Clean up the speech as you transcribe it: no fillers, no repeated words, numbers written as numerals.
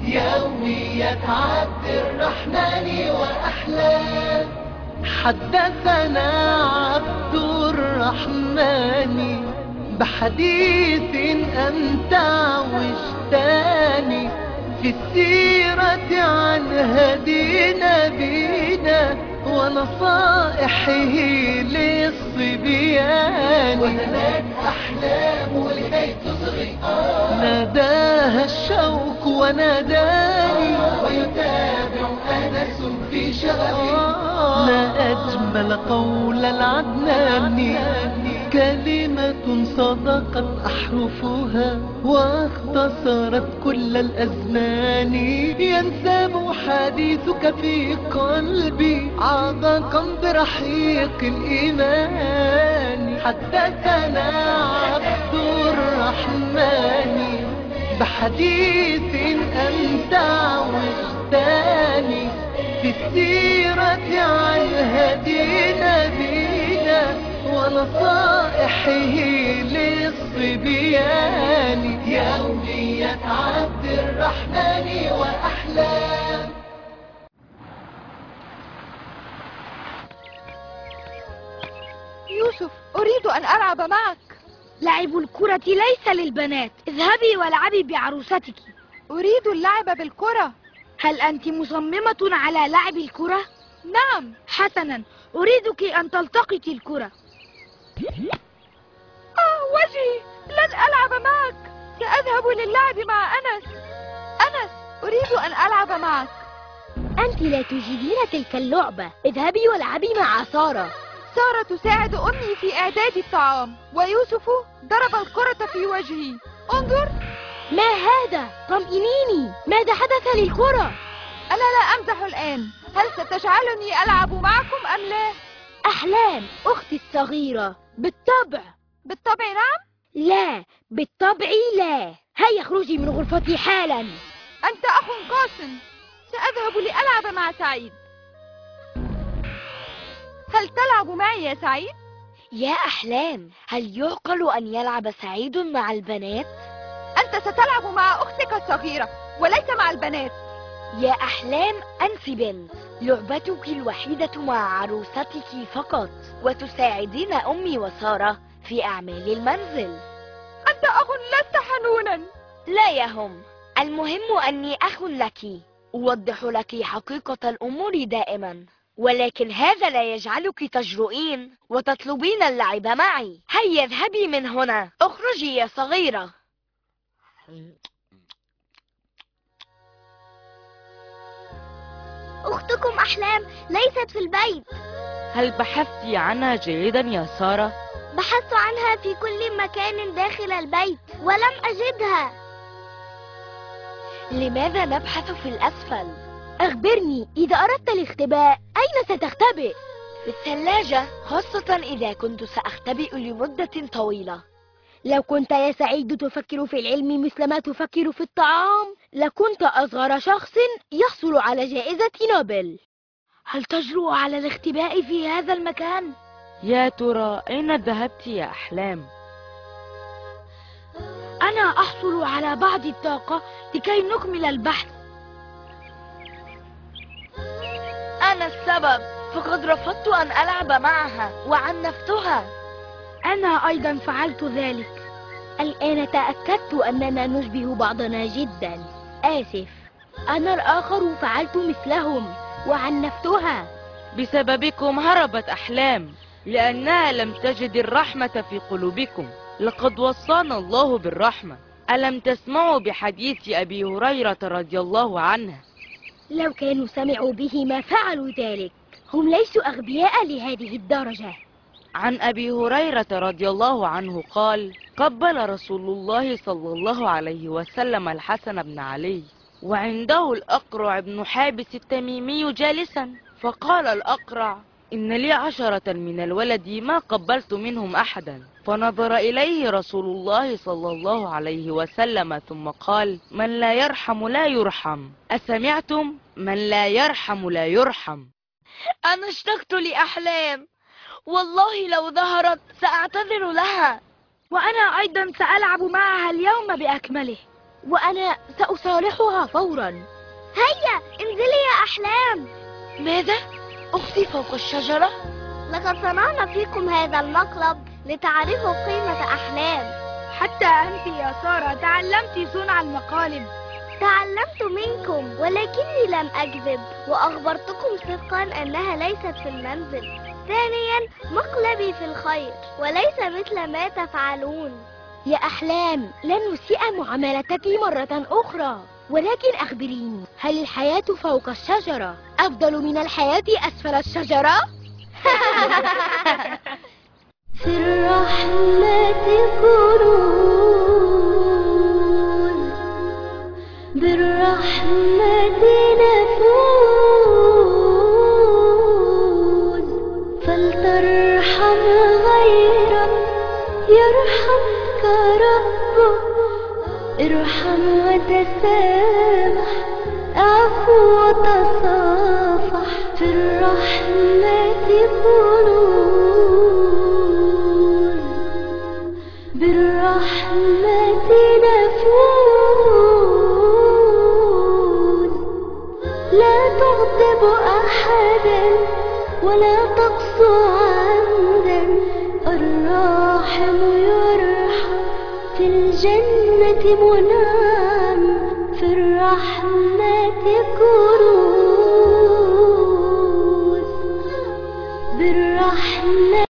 يوميات عبد الرحمن وأحلام. حدثنا عبد الرحمن بحديث أمتع وجداني في السيرة عن هدي نبينا ونصائحه للصبيان. ونالت أحلام لكي تصغي ناداها الشوق وناداني ويتابع أنس في شغفي. ما أجمل قول العدناني كلمة صدقت أحرفها واختصرت كل الأزمان. ينساب حديثك في قلبي عبقا برحيق الإيمان. حدثنا عبد الرحمن بحديث أمتع وجداني في السيرة عن هدي نبينا ونصائحه للصبيان. يوميات عبد الرحمن وأحلام. يوسف، أريد أن ألعب معك. لعب الكرة ليس للبنات، اذهبي والعبي بعروستك. أريد اللعب بالكرة. هل أنت مصممة على لعب الكرة؟ نعم. حسنا، أريدك أن تلتقطي الكرة. وجهي، لن ألعب معك، سأذهب للعب مع أنس. أنس، أريد أن ألعب معك. أنت لا تجيدين تلك اللعبة، اذهبي والعبي مع سارة. سارة تساعد أمي في إعداد الطعام، ويوسف ضرب الكرة في وجهي. انظر. ما هذا؟ طمئنيني، ماذا حدث للكرة؟ أنا لا أمزح الآن، هل ستجعلني ألعب معكم أم لا؟ أحلام أختي الصغيرة، بالطبع. بالطبع نعم؟ لا، بالطبع لا. هيا اخرجي من غرفتي حالا. أنت أخ قاسٍ، سأذهب لألعب مع سعيد. هل تلعب معي يا سعيد؟ يا أحلام، هل يعقل أن يلعب سعيد مع البنات؟ أنت ستلعب مع أختك الصغيرة وليس مع البنات. يا أحلام، أنت بنت، لعبتك الوحيدة مع عروستك فقط، وتساعدين أمي وسارة في أعمال المنزل. أنت أخ لست حنونا. لا يهم، المهم أني أخ لك، أوضح لك حقيقة الأمور دائما، ولكن هذا لا يجعلك تجرؤين وتطلبين اللعب معي. هيا اذهبي من هنا، اخرجي يا صغيرة. أختكم أحلام ليست في البيت. هل بحثت عنها جيدا يا سارة؟ بحثت عنها في كل مكان داخل البيت ولم أجدها. لماذا نبحث في الأسفل؟ أخبرني، إذا أردت الاختباء أين ستختبئ؟ في الثلاجة، خاصة إذا كنت سأختبئ لمدة طويلة. لو كنت يا سعيد تفكر في العلم مثل ما تفكر في الطعام، لكنت أصغر شخص يحصل على جائزة نوبل. هل تجرؤ على الاختباء في هذا المكان؟ يا ترى أين ذهبت يا أحلام؟ أنا أحصل على بعض الطاقة لكي نكمل البحث. أنا السبب، فقد رفضت أن ألعب معها وعنفتها. أنا أيضا فعلت ذلك. الآن تأكدت أننا نشبه بعضنا جدا. آسف، أنا الآخر فعلت مثلهم وعنفتها. بسببكم هربت أحلام، لأنها لم تجد الرحمة في قلوبكم. لقد وصانا الله بالرحمة. ألم تسمعوا بحديث أبي هريرة رضي الله عنه؟ لو كانوا سمعوا به ما فعلوا ذلك. هم ليسوا أغبياء لهذه الدرجة. عن أبي هريرة رضي الله عنه قال: قبل رسول الله صلى الله عليه وسلم الحسن بن علي، وعنده الأقرع بن حابس التميمي جالسا، فقال الأقرع: إن لي 10 من الولد ما قبلت منهم أحدا. فنظر إليه رسول الله صلى الله عليه وسلم ثم قال: من لا يرحم لا يرحم. أسمعتم؟ من لا يرحم لا يرحم. أنا اشتقت لأحلام، والله لو ظهرت سأعتذر لها. وأنا أيضا سألعب معها اليوم بأكمله. وأنا سأصالحها فورا. هيا انزلي يا أحلام. ماذا؟ أختي فوق الشجرة؟ لقد صنعنا فيكم هذا المقلب لتعرفوا قيمة أحلام. حتى أنت يا سارة تعلمت صنع المقالب. تعلمت منكم ولكني لم أكذب، وأخبرتكم صدقا أنها ليست في المنزل. ثانيا مقلبي في الخير وليس مثل ما تفعلون. يا أحلام، لن نسيء معاملتك مرة أخرى، ولكن أخبريني، هل الحياة فوق الشجرة أفضل من الحياة أسفل الشجرة؟ في الرحمة كنوز، بالرحمة نفوز، فلترحم غيرك يرحمك ربك، ارحم وتسامح، اعفو وتصافح. في الرحمة كنوز، بالرحمة نفوز، لا تغضب أحدا ولا تقسو عمدا، الراحم يرحم، في الجنة منام. في الرحمة كنوز، بالرحمة